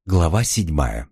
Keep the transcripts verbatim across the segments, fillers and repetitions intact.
Глава седьмая.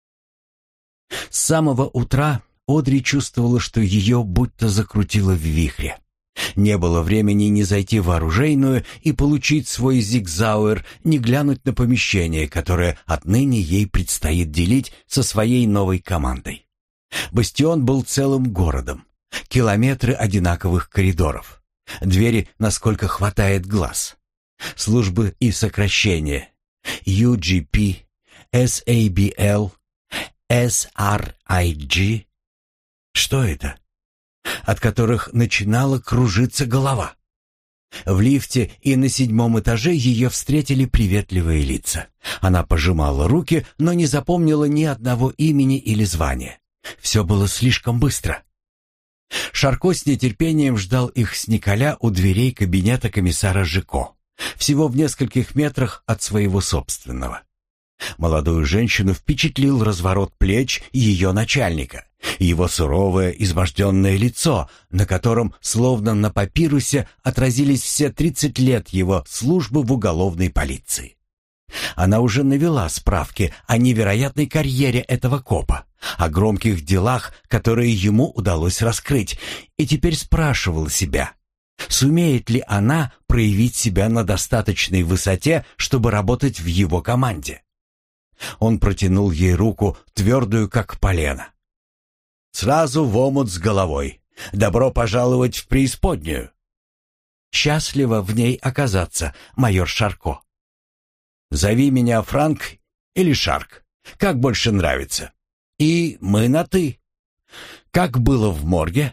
С самого утра Одри чувствовала, что ее будто закрутило в вихре. Не было времени ни зайти в оружейную и получить свой зигзауэр, ни глянуть на помещение, которое отныне ей предстоит делить со своей новой командой. Бастион был целым городом. Километры одинаковых коридоров. Двери, насколько хватает глаз. Службы и сокращения. ю джи пи, эс эй би эл, эс ар ай джи. Что это? От которых начинала кружиться голова. В лифте и на седьмом этаже ее встретили приветливые лица. Она пожимала руки, но не запомнила ни одного имени или звания. Все было слишком быстро. Шарко с нетерпением ждал их с Николя у дверей кабинета комиссара Жико, всего в нескольких метрах от своего собственного. Молодую женщину впечатлил разворот плеч ее начальника, его суровое изможденное лицо, на котором, словно на папирусе, отразились все тридцать лет его службы в уголовной полиции. Она уже навела справки о невероятной карьере этого копа, о громких делах, которые ему удалось раскрыть, и теперь спрашивала себя, сумеет ли она проявить себя на достаточной высоте, чтобы работать в его команде. Он протянул ей руку, твердую, как полено. «Сразу в омут с головой. Добро пожаловать в преисподнюю». «Счастливо в ней оказаться, майор Шарко». «Зови меня Франк или Шарк, как больше нравится. И мы на «ты». Как было в морге?»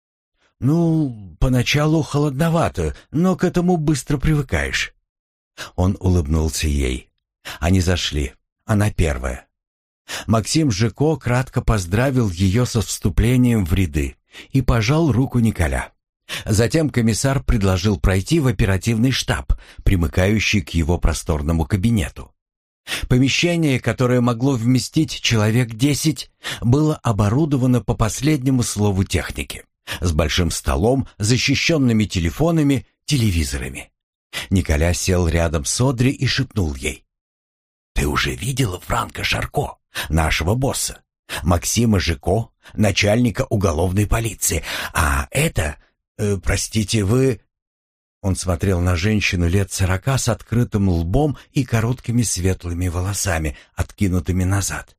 «Ну, поначалу холодновато, но к этому быстро привыкаешь». Он улыбнулся ей. Они зашли. Она первая. Максим Жико кратко поздравил ее со вступлением в ряды и пожал руку Николя. Затем комиссар предложил пройти в оперативный штаб, примыкающий к его просторному кабинету. Помещение, которое могло вместить человек десять, было оборудовано по последнему слову техники, с большим столом, защищенными телефонами, телевизорами. Николя сел рядом с Одри и шепнул ей. «Ты уже видела Франка Шарко, нашего босса, Максима Жико, начальника уголовной полиции, а это, э, простите, вы...» Он смотрел на женщину лет сорока с открытым лбом и короткими светлыми волосами, откинутыми назад.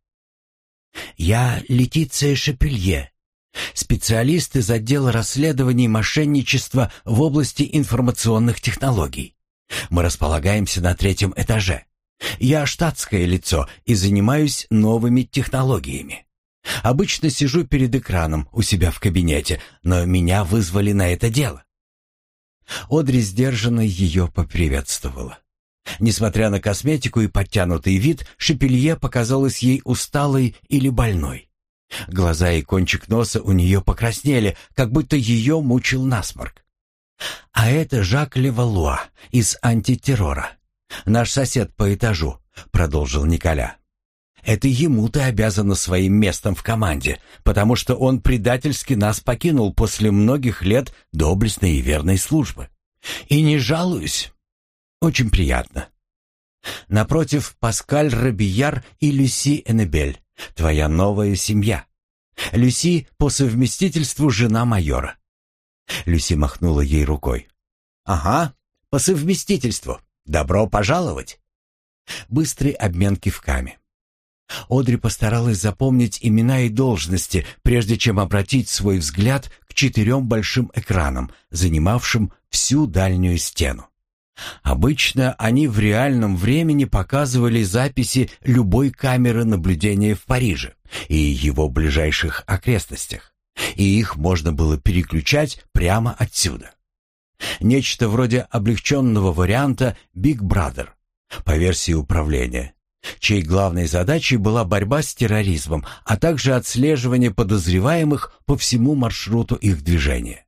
«Я Летиция Шапелье, специалист из отдела расследований мошенничества в области информационных технологий. Мы располагаемся на третьем этаже. Я штатское лицо и занимаюсь новыми технологиями. Обычно сижу перед экраном у себя в кабинете, но меня вызвали на это дело». Одри сдержанно ее поприветствовала. Несмотря на косметику и подтянутый вид, Шапелье показалась ей усталой или больной. Глаза и кончик носа у нее покраснели, как будто ее мучил насморк. «А это Жак Левалуа из антитеррора. Наш сосед по этажу», — продолжил Николя. «Это ему ты обязана своим местом в команде, потому что он предательски нас покинул после многих лет доблестной и верной службы. И не жалуюсь. Очень приятно. Напротив, Паскаль Робияр и Люси Эннебель, твоя новая семья. Люси по совместительству жена майора». Люси махнула ей рукой. «Ага, по совместительству. Добро пожаловать!» Быстрый обмен кивками. Одри постаралась запомнить имена и должности, прежде чем обратить свой взгляд к четырем большим экранам, занимавшим всю дальнюю стену. Обычно они в реальном времени показывали записи любой камеры наблюдения в Париже и его ближайших окрестностях, и их можно было переключать прямо отсюда. Нечто вроде облегченного варианта Big Brother по версии управления, чьей главной задачей была борьба с терроризмом, а также отслеживание подозреваемых по всему маршруту их движения.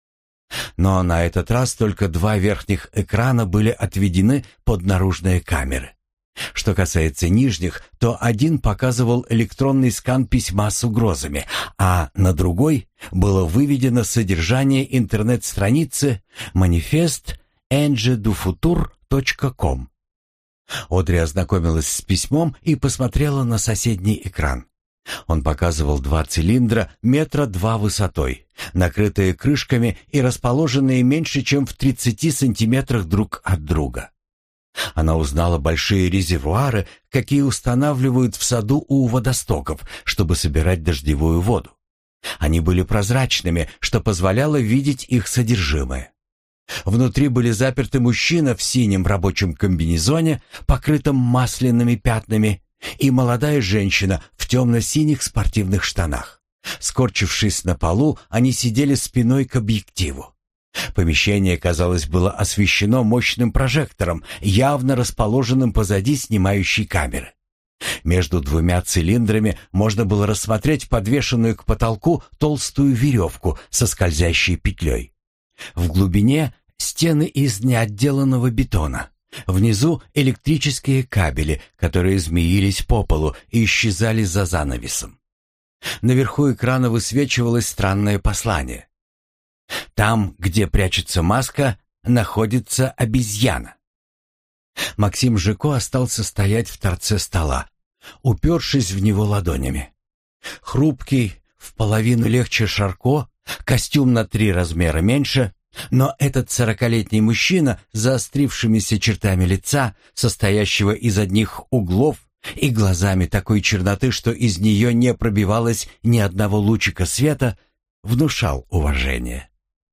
Но на этот раз только два верхних экрана были отведены под наружные камеры. Что касается нижних, то один показывал электронный скан письма с угрозами, а на другой было выведено содержание интернет-страницы манифест энже ду футур точка ком. Одри ознакомилась с письмом и посмотрела на соседний экран. Он показывал два цилиндра метра два высотой, накрытые крышками и расположенные меньше, чем в тридцати сантиметрах друг от друга. Она узнала большие резервуары, какие устанавливают в саду у водостоков, чтобы собирать дождевую воду. Они были прозрачными, что позволяло видеть их содержимое. Внутри были заперты мужчина в синем рабочем комбинезоне, покрытом масляными пятнами, и молодая женщина в темно-синих спортивных штанах. Скорчившись на полу, они сидели спиной к объективу. Помещение, казалось, было освещено мощным прожектором, явно расположенным позади снимающей камеры. Между двумя цилиндрами можно было рассмотреть подвешенную к потолку толстую веревку со скользящей петлей. В глубине стены из неотделанного бетона. Внизу электрические кабели, которые змеились по полу и исчезали за занавесом. Наверху экрана высвечивалось странное послание. «Там, где прячется маска, находится обезьяна». Максим Жико остался стоять в торце стола, упершись в него ладонями. Хрупкий, в половину легче Шарко, костюм на три размера меньше, но этот сорокалетний мужчина с заострившимися чертами лица, состоящего из одних углов, и глазами такой черноты, что из нее не пробивалось ни одного лучика света, внушал уважение.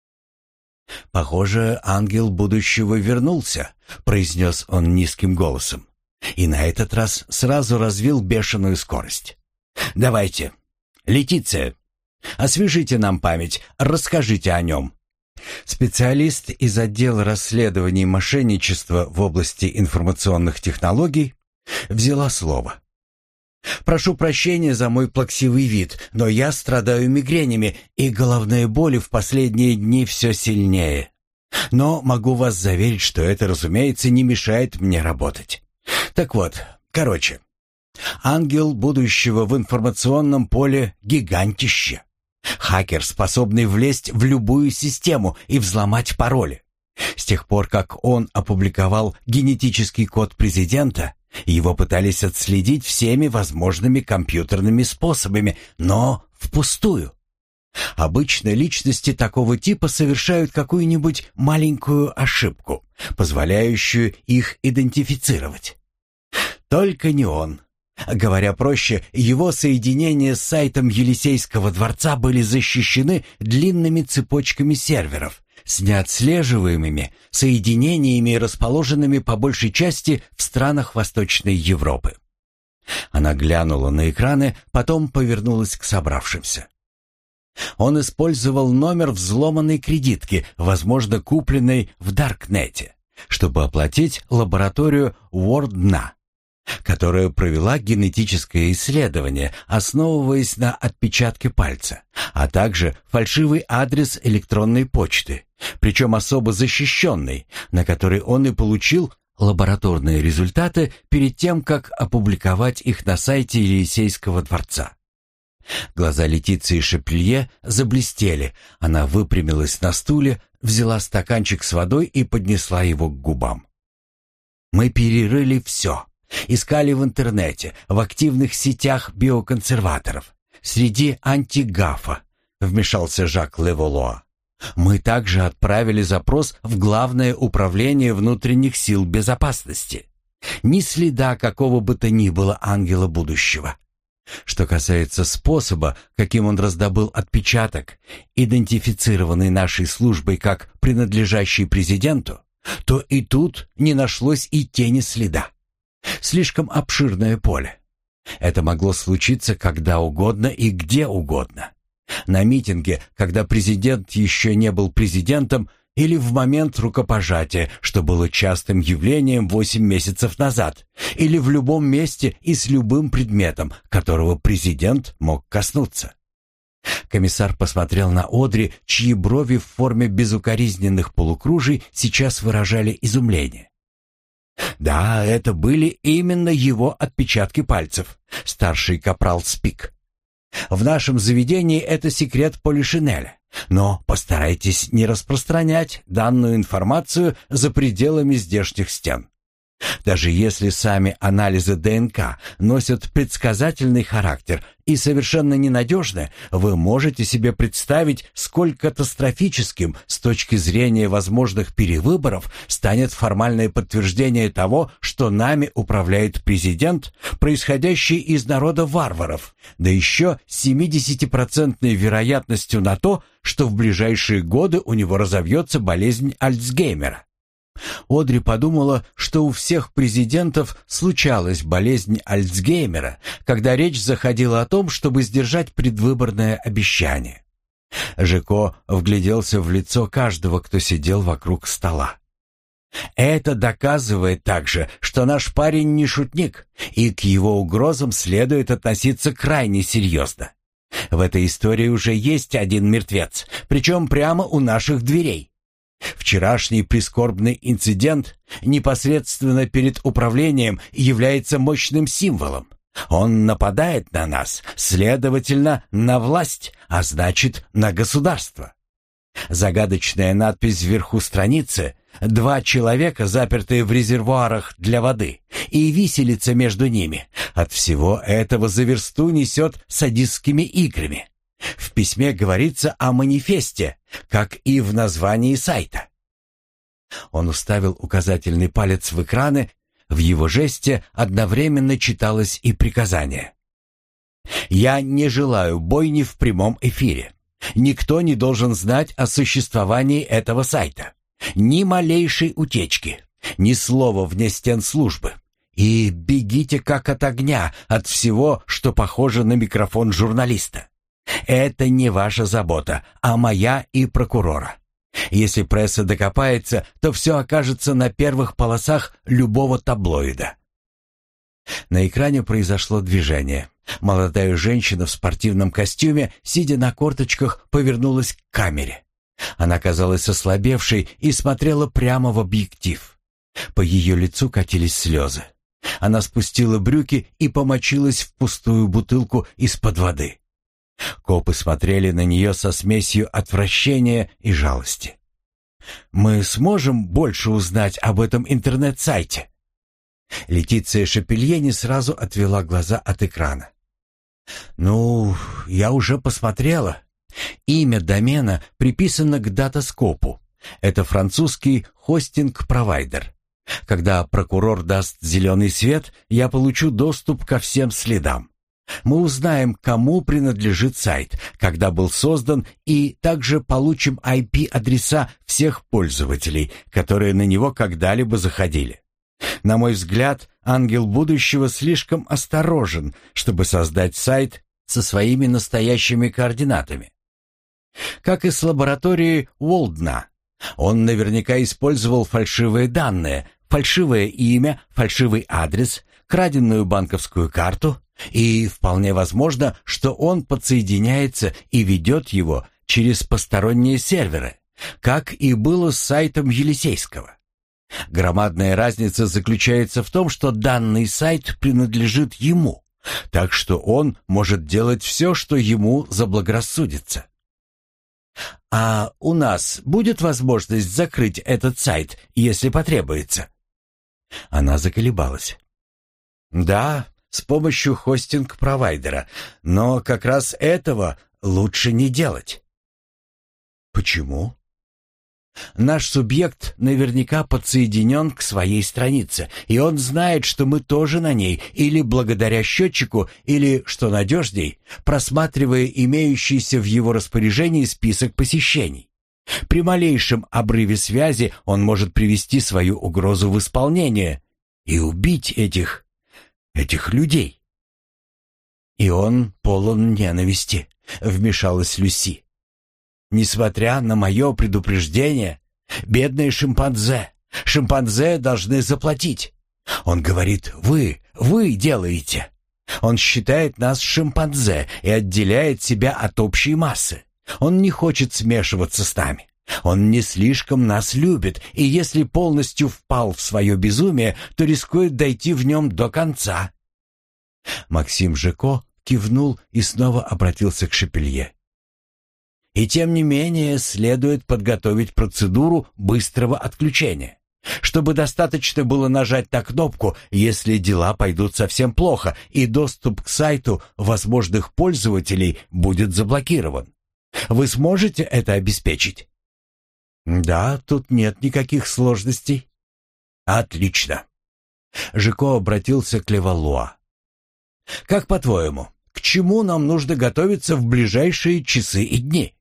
«Похоже, ангел будущего вернулся», — произнес он низким голосом, и на этот раз сразу развил бешеную скорость. «Давайте, Летиция, освежите нам память, расскажите о нем». Специалист из отдела расследований мошенничества в области информационных технологий взяла слово. «Прошу прощения за мой плаксивый вид, но я страдаю мигренями, и головные боли в последние дни все сильнее. Но могу вас заверить, что это, разумеется, не мешает мне работать. Так вот, короче, ангел будущего в информационном поле — гигантище. Хакер, способный влезть в любую систему и взломать пароли. С тех пор, как он опубликовал генетический код президента, его пытались отследить всеми возможными компьютерными способами, но впустую. Обычно личности такого типа совершают какую-нибудь маленькую ошибку, позволяющую их идентифицировать. Только не он. Говоря проще, его соединения с сайтом Елисейского дворца были защищены длинными цепочками серверов с неотслеживаемыми соединениями, расположенными по большей части в странах Восточной Европы. Она глянула на экраны, потом повернулась к собравшимся. Он использовал номер взломанной кредитки, возможно, купленной в Даркнете, чтобы оплатить лабораторию Уордна, которая провела генетическое исследование, основываясь на отпечатке пальца, а также фальшивый адрес электронной почты, причем особо защищенный, на который он и получил лабораторные результаты перед тем, как опубликовать их на сайте Елисейского дворца. Глаза Летиции Шапелье заблестели. Она выпрямилась на стуле, взяла стаканчик с водой и поднесла его к губам. «Мы перерыли все. Искали в интернете, в активных сетях биоконсерваторов, среди антигафа», — вмешался Жак Леволуа. «Мы также отправили запрос в Главное управление внутренних сил безопасности. Ни следа какого бы то ни было ангела будущего. Что касается способа, каким он раздобыл отпечаток, идентифицированный нашей службой как принадлежащий президенту, то и тут не нашлось и тени следа. Слишком обширное поле. Это могло случиться когда угодно и где угодно. На митинге, когда президент еще не был президентом, или в момент рукопожатия, что было частым явлением восемь месяцев назад, или в любом месте и с любым предметом, которого президент мог коснуться. Комиссар посмотрел на Одри, чьи брови в форме безукоризненных полукружий сейчас выражали изумление. «Да, это были именно его отпечатки пальцев, старший капрал Спик. В нашем заведении это секрет Полишинеля, но постарайтесь не распространять данную информацию за пределами здешних стен. Даже если сами анализы ДНК носят предсказательный характер и совершенно ненадежны, вы можете себе представить, сколь катастрофическим с точки зрения возможных перевыборов станет формальное подтверждение того, что нами управляет президент, происходящий из народа варваров, да еще с семидесятипроцентной вероятностью на то, что в ближайшие годы у него разовьется болезнь Альцгеймера. Одри подумала, что у всех президентов случалась болезнь Альцгеймера, когда речь заходила о том, чтобы сдержать предвыборное обещание. Жеко вгляделся в лицо каждого, кто сидел вокруг стола. «Это доказывает также, что наш парень не шутник, и к его угрозам следует относиться крайне серьезно. В этой истории уже есть один мертвец, причем прямо у наших дверей. Вчерашний прискорбный инцидент непосредственно перед управлением является мощным символом. Он нападает на нас, следовательно, на власть, а значит, на государство. Загадочная надпись вверху страницы «Два человека, запертые в резервуарах для воды, и виселица между ними. От всего этого за версту несет садистскими играми». В письме говорится о манифесте, как и в названии сайта. Он уставил указательный палец в экраны, в его жесте одновременно читалось и приказание. «Я не желаю бойни в прямом эфире. Никто не должен знать о существовании этого сайта. Ни малейшей утечки, ни слова вне стен службы. И бегите как от огня от всего, что похоже на микрофон журналиста. Это не ваша забота, а моя и прокурора. Если пресса докопается, то все окажется на первых полосах любого таблоида». На экране произошло движение. Молодая женщина в спортивном костюме, сидя на корточках, повернулась к камере. Она казалась ослабевшей и смотрела прямо в объектив. По ее лицу катились слезы. Она спустила брюки и помочилась в пустую бутылку из-под воды. Копы смотрели на нее со смесью отвращения и жалости. «Мы сможем больше узнать об этом интернет-сайте?» Летиция Шапелье не сразу отвела глаза от экрана. «Ну, я уже посмотрела. Имя домена приписано к датаскопу. Это французский хостинг-провайдер. Когда прокурор даст зеленый свет, я получу доступ ко всем следам. Мы узнаем, кому принадлежит сайт, когда был создан, и также получим ай пи-адреса всех пользователей, которые на него когда-либо заходили. На мой взгляд, ангел будущего слишком осторожен, чтобы создать сайт со своими настоящими координатами. Как и с лабораторией Уолдна, он наверняка использовал фальшивые данные, фальшивое имя, фальшивый адрес, краденную банковскую карту, и вполне возможно, что он подсоединяется и ведет его через посторонние серверы, как и было с сайтом Елисейского. Громадная разница заключается в том, что данный сайт принадлежит ему, так что он может делать все, что ему заблагорассудится. А у нас будет возможность закрыть этот сайт, если потребуется? Она заколебалась. Да, с помощью хостинг-провайдера, но как раз этого лучше не делать. Почему? Наш субъект наверняка подсоединен к своей странице, и он знает, что мы тоже на ней, или благодаря счетчику, или, что надежней, просматривая имеющийся в его распоряжении список посещений. При малейшем обрыве связи он может привести свою угрозу в исполнение и убить этих, этих людей. И он полон ненависти, вмешалась Люси. Несмотря на мое предупреждение, бедные шимпанзе, шимпанзе должны заплатить. Он говорит: «Вы, вы делаете». Он считает нас шимпанзе и отделяет себя от общей массы. Он не хочет смешиваться с нами. Он не слишком нас любит, и если полностью впал в свое безумие, то рискует дойти в нем до конца. Максим Жеко кивнул и снова обратился к Шапелье. И тем не менее следует подготовить процедуру быстрого отключения. Чтобы достаточно было нажать на кнопку, если дела пойдут совсем плохо, и доступ к сайту возможных пользователей будет заблокирован. Вы сможете это обеспечить? Да, тут нет никаких сложностей. Отлично. Жико обратился к Левалуа. Как по-твоему, к чему нам нужно готовиться в ближайшие часы и дни?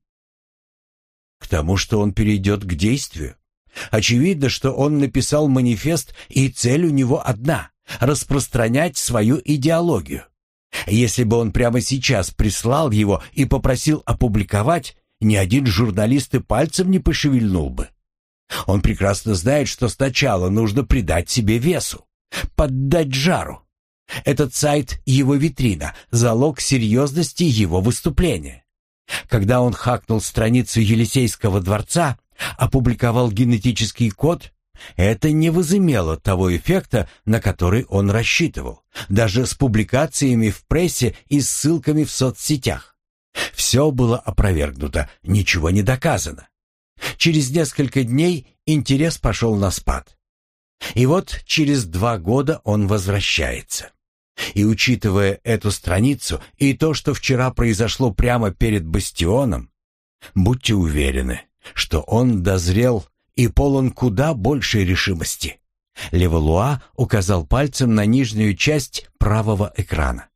К тому, что он перейдет к действию. Очевидно, что он написал манифест, и цель у него одна — распространять свою идеологию. Если бы он прямо сейчас прислал его и попросил опубликовать, ни один журналист и пальцем не пошевельнул бы. Он прекрасно знает, что сначала нужно придать себе весу, поддать жару. Этот сайт — его витрина, залог серьезности его выступления. Когда он хакнул страницу Елисейского дворца, опубликовал генетический код, это не возымело того эффекта, на который он рассчитывал, даже с публикациями в прессе и ссылками в соцсетях. Все было опровергнуто, ничего не доказано. Через несколько дней интерес пошел на спад. И вот через два года он возвращается. И учитывая эту страницу и то, что вчера произошло прямо перед бастионом, будьте уверены, что он дозрел и полон куда большей решимости. Левалуа указал пальцем на нижнюю часть правого экрана.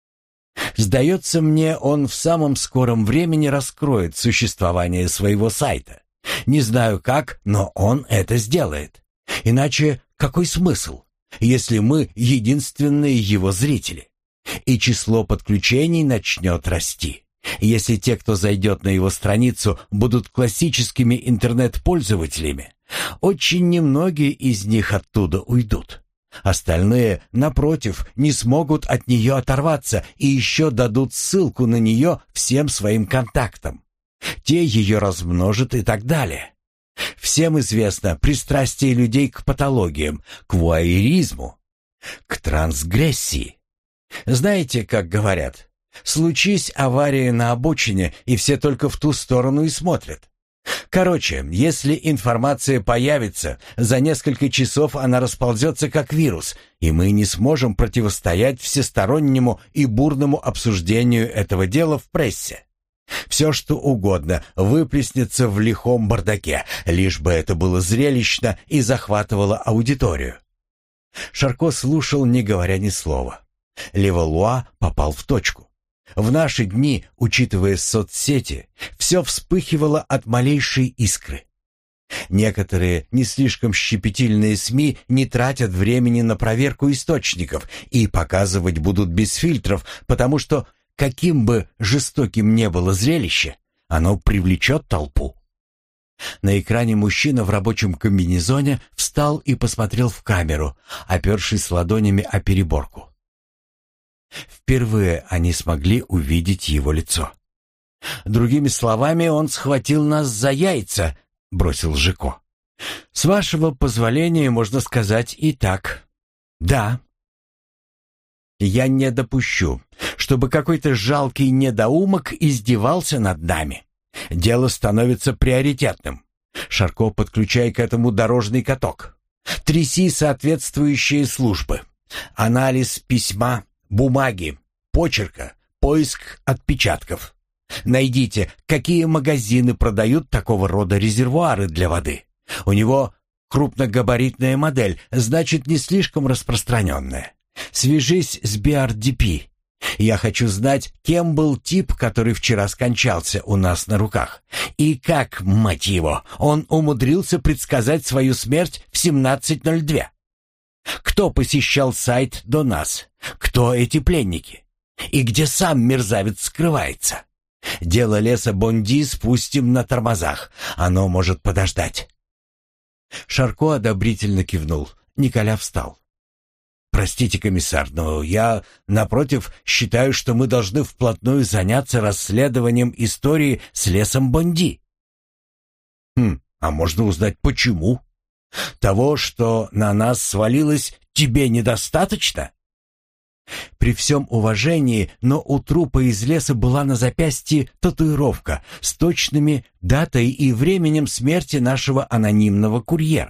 Сдается мне, он в самом скором времени раскроет существование своего сайта. Не знаю как, но он это сделает. Иначе какой смысл, если мы единственные его зрители? И число подключений начнет расти. Если те, кто зайдет на его страницу, будут классическими интернет-пользователями, очень немногие из них оттуда уйдут. Остальные, напротив, не смогут от нее оторваться и еще дадут ссылку на нее всем своим контактам. Те ее размножат и так далее. Всем известно пристрастие людей к патологиям, к вуайеризму, к трансгрессии. Знаете, как говорят, случись авария на обочине, и все только в ту сторону и смотрят. Короче, если информация появится, за несколько часов она расползется как вирус, и мы не сможем противостоять всестороннему и бурному обсуждению этого дела в прессе. Все, что угодно, выплеснется в лихом бардаке, лишь бы это было зрелищно и захватывало аудиторию. Шарко слушал, не говоря ни слова. Левалуа попал в точку. В наши дни, учитывая соцсети, все вспыхивало от малейшей искры. Некоторые не слишком щепетильные СМИ не тратят времени на проверку источников и показывать будут без фильтров, потому что, каким бы жестоким ни было зрелище, оно привлечет толпу. На экране мужчина в рабочем комбинезоне встал и посмотрел в камеру, опершись ладонями о переборку. Впервые они смогли увидеть его лицо. «Другими словами, он схватил нас за яйца», — бросил Жико. «С вашего позволения можно сказать и так. Да. Я не допущу, чтобы какой-то жалкий недоумок издевался над нами. Дело становится приоритетным. Шарко, подключай к этому дорожный каток. Тряси соответствующие службы. Анализ письма, бумаги, почерка, поиск отпечатков. Найдите, какие магазины продают такого рода резервуары для воды. У него крупногабаритная модель, значит, не слишком распространенная. Свяжись с би ар ди пи. Я хочу знать, кем был тип, который вчера скончался у нас на руках. И как, мать его, он умудрился предсказать свою смерть в семнадцать ноль два. Кто посещал сайт до нас? Кто эти пленники? И где сам мерзавец скрывается? Дело леса Бонди спустим на тормозах. Оно может подождать. Шарко одобрительно кивнул. Николя встал. «Простите, комиссар, но я, напротив, считаю, что мы должны вплотную заняться расследованием истории с лесом Бонди». «Хм, а можно узнать, почему? Того, что на нас свалилось, тебе недостаточно?» При всем уважении, но у трупа из леса была на запястье татуировка с точными датой и временем смерти нашего анонимного курьера.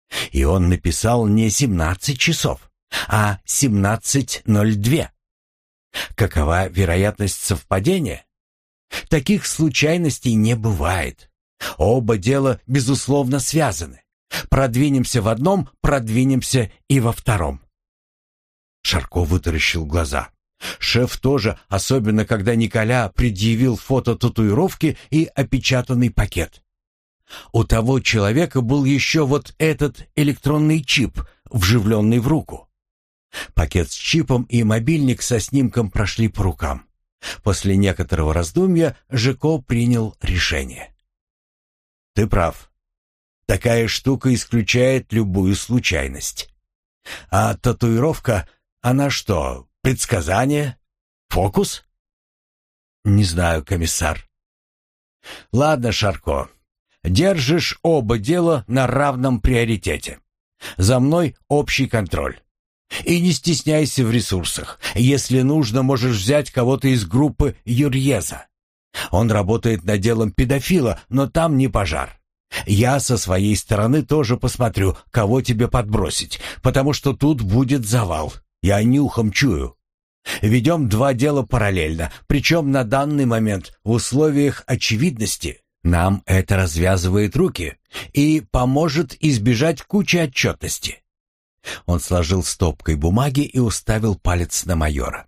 И он написал не семнадцать часов, а семнадцать ноль два. Какова вероятность совпадения? Таких случайностей не бывает. Оба дела, безусловно, связаны. Продвинемся в одном, продвинемся и во втором. Шарко вытаращил глаза. Шеф тоже, особенно когда Николя предъявил фото татуировки и опечатанный пакет. У того человека был еще вот этот электронный чип, вживленный в руку. Пакет с чипом и мобильник со снимком прошли по рукам. После некоторого раздумья Жико принял решение. «Ты прав. Такая штука исключает любую случайность. А татуировка, она что, предсказание? Фокус?» «Не знаю, комиссар». «Ладно, Шарко, держишь оба дела на равном приоритете. За мной общий контроль. И не стесняйся в ресурсах. Если нужно, можешь взять кого-то из группы Юрьеза. Он работает над делом педофила, но там не пожар. Я со своей стороны тоже посмотрю, кого тебе подбросить, потому что тут будет завал. Я нюхом чую. Ведем два дела параллельно, причем на данный момент в условиях очевидности нам это развязывает руки и поможет избежать кучи отчетности». Он сложил стопкой бумаги и уставил палец на майора.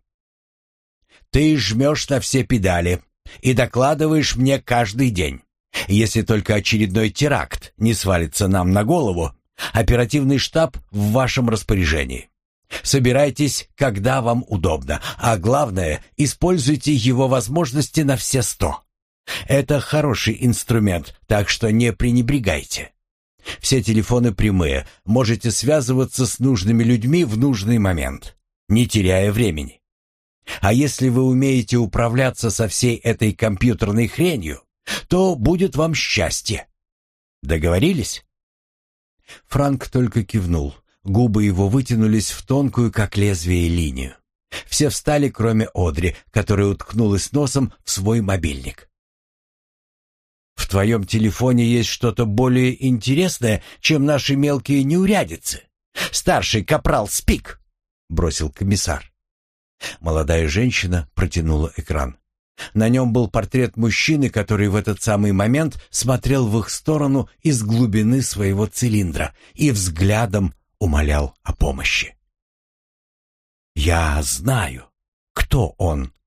«Ты жмешь на все педали и докладываешь мне каждый день. Если только очередной теракт не свалится нам на голову, оперативный штаб в вашем распоряжении. Собирайтесь, когда вам удобно, а главное, используйте его возможности на все сто. Это хороший инструмент, так что не пренебрегайте. Все телефоны прямые, можете связываться с нужными людьми в нужный момент, не теряя времени. А если вы умеете управляться со всей этой компьютерной хренью, то будет вам счастье. Договорились?» Франк только кивнул. Губы его вытянулись в тонкую, как лезвие, линию. Все встали, кроме Одри, которая уткнулась носом в свой мобильник. «В твоем телефоне есть что-то более интересное, чем наши мелкие неурядицы. Старший капрал Спик», — бросил комиссар. Молодая женщина протянула экран. На нем был портрет мужчины, который в этот самый момент смотрел в их сторону из глубины своего цилиндра и взглядом умолял о помощи. «Я знаю, кто он»,